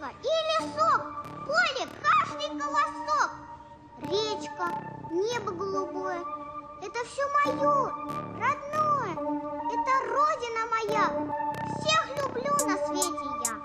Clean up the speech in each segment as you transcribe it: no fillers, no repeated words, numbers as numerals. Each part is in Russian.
Речка и лесок, поле каждый колосок, речка, небо голубое, это все мое, родное, это родина моя, всех люблю на свете я.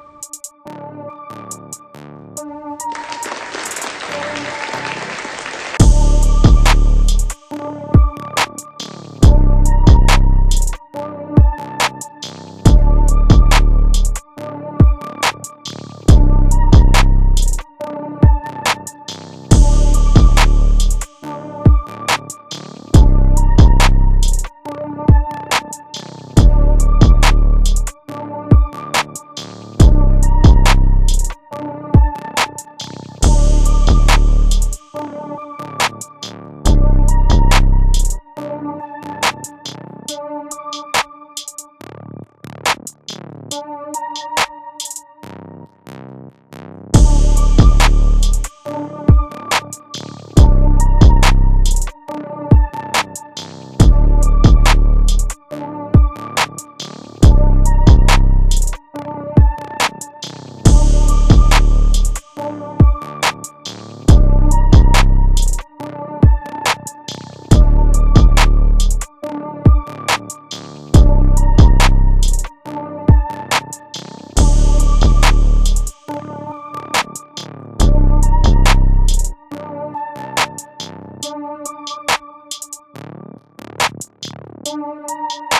Thank you.